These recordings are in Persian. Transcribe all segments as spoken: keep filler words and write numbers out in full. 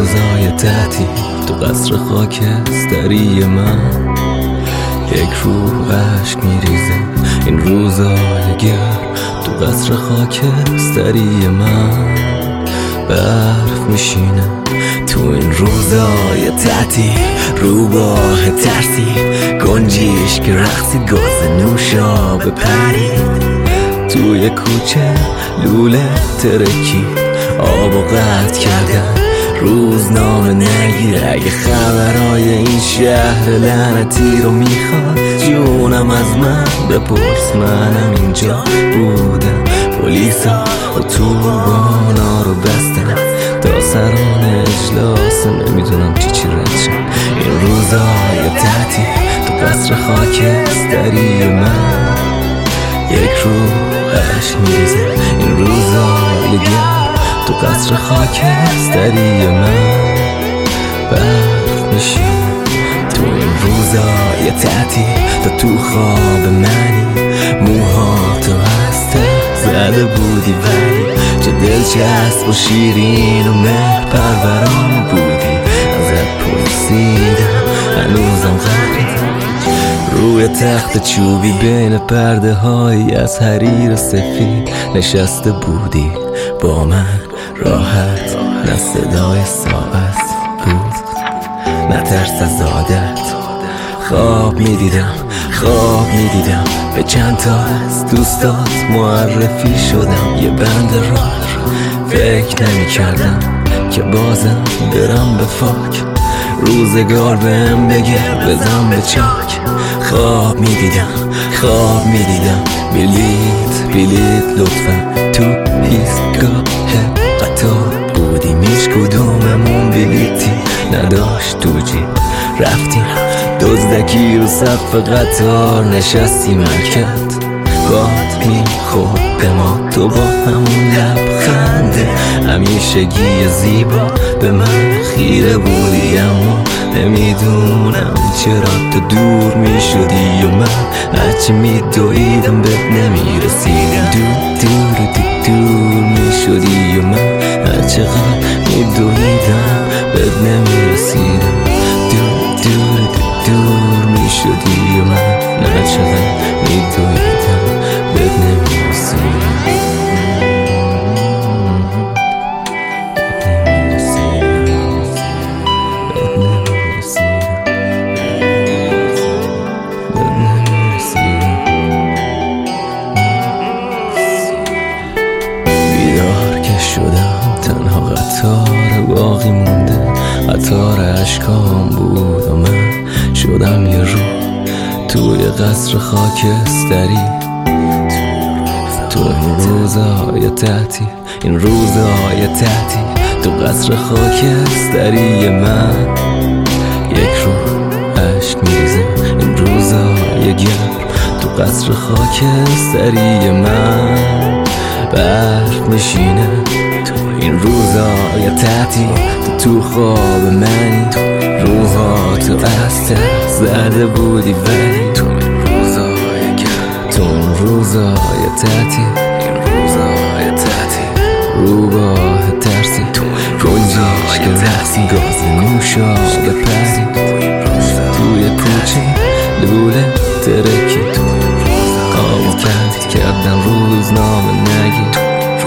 روزای تعطیل تو قصر خاکستری من، یک روح عشق میریزه این روزای گرم تو قصر خاکستری من. برف میشینه تو این روزای تعطیل، روباه ترسی گنجیش که رقصی گاز نوشابه پرید توی کوچه لوله ترکی آب و قطع کردن. روزنامه نگیر اگه خبرای این شهر لعنتی رو میخواد، جونم از من بپرس منم اینجا بودم. پلیسا اتوبانا رو بستن تا سران اجلاس، نمیدونم چی چی رد. این روزای تعطیل تو قصر خاکستری من، یک روح عشق میریزه این روزای گرم تو قصر خاکستری من. برف میشینه تو این روزای تعطیل تا تو خواب منی، موها تو هسته زده بودی ولی چه دلچسب و شیرین و مهر پروران بودی. ازت پرسیدم هنوزم غریب روی تخت چوبی بین پرده هایی از حریر سفید نشسته بودی با من، راحت نه صدای ساعت بود نه ترس از عادت. خواب میدیدم خواب میدیدم به چند تا از دوستات معرفی شدم، یه بند راه فکر نمی کردم که بازم برم به فاک، روزگار بهم بگه بزن به چاک. خواب میدیدم خواب میدیدم بلیت بلیت لطفا تو ایستگاه قطار بودیم، هیچ کدوممون بلیتی نداشت تو جیب. رفتیم دزدکی رو صف قطار نشستیم حرکت باد میخورد به ما، تو با همون لبخنده همیشگی زیبا به من خیره بودی. اما نمیدونم چرا تو دور میشدی و من هرچی میدویدم بهت نمیرسیدم. دور دور دور دور میشدی و من هرچقدر میدویدم بهت نمیرسیدم. دور دور دور دور میشدی و من هرچقدر میدویدم بهت نمیرسیدم. تنها قطار باقی مونده، قطار عشقام بود و من شدم یه رو توی قصر خاکستری. تو این روزهای تعطیل این روزهای تعطیل تو قصر خاکستری من، یک رو عشق میریزه این روزهای گرم تو قصر خاکستری من. برف میشینه این روزای تعطیل تو تو خواب منی، روحا تو استه زده بودی ولی تو این روزای گرم تو این روزای تعطیل این روزای تعطیل روباه ترسی گنجیش که رقصی گاز نوشابه پرید توی کوچه لوله ترکی آب کند کردن روزنامه نگیر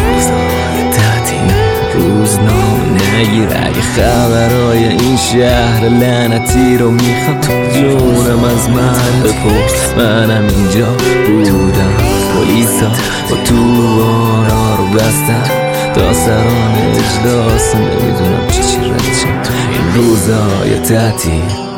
روزنامه نگیر اگه خبرای این شهر لعنتی رو میخواد، جونم از من بپرس منم اینجا بودم. پلیسا اتوبانا رو بستن تا سران اجلاس، نمیدونم چی چی رد شد. این روزای تعطیل